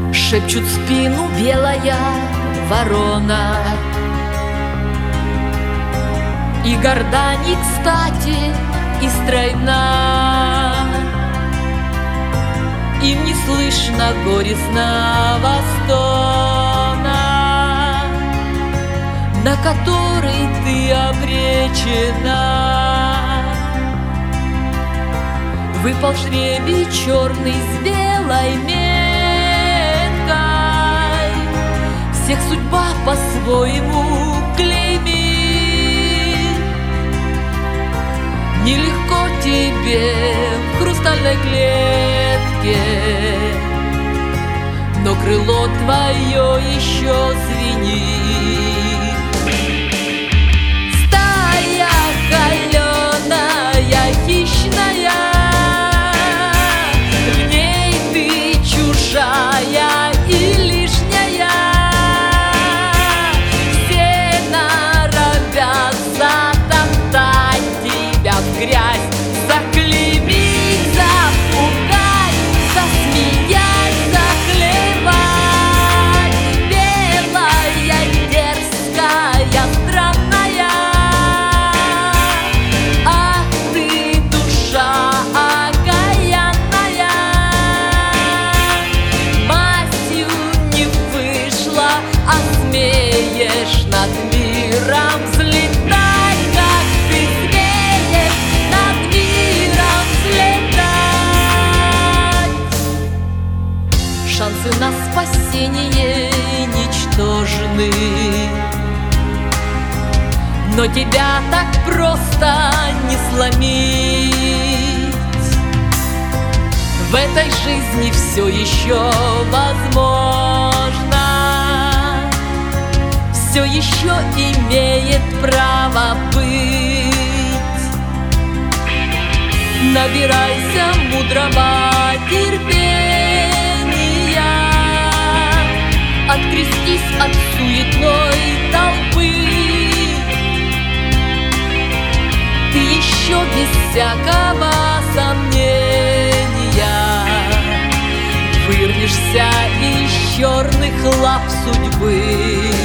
Шепчут в спину белая ворона, и горда не кстати, и стройна. Им не слышно горестного стона, на который ты обречена. Выпал жребий черный с белой меткой, всех судьба по-своему клеймит. Нелегко тебе в хрустальной клетке, но крыло твое еще звенит. Стая каленая, хищная, в ней ты чужая и лишняя. Все норовят затоптать тебя в грязь, заклеймить, запугать, засмеять, заклевать. Белая, дерзкая, странная, ах ты, душа окаянная. Мастью не вышла, а смеешь над миром взлетать. Как ты смеешь над миром взлетать? Шансы на спасение ничтожны, но тебя так просто не сломить. В этой жизни все еще возможно, все еще имеет право быть. Набирайся мудрого терпения, открестись от суетной толпы. Ты еще без всякого сомнения вырвешься из черных лап судьбы.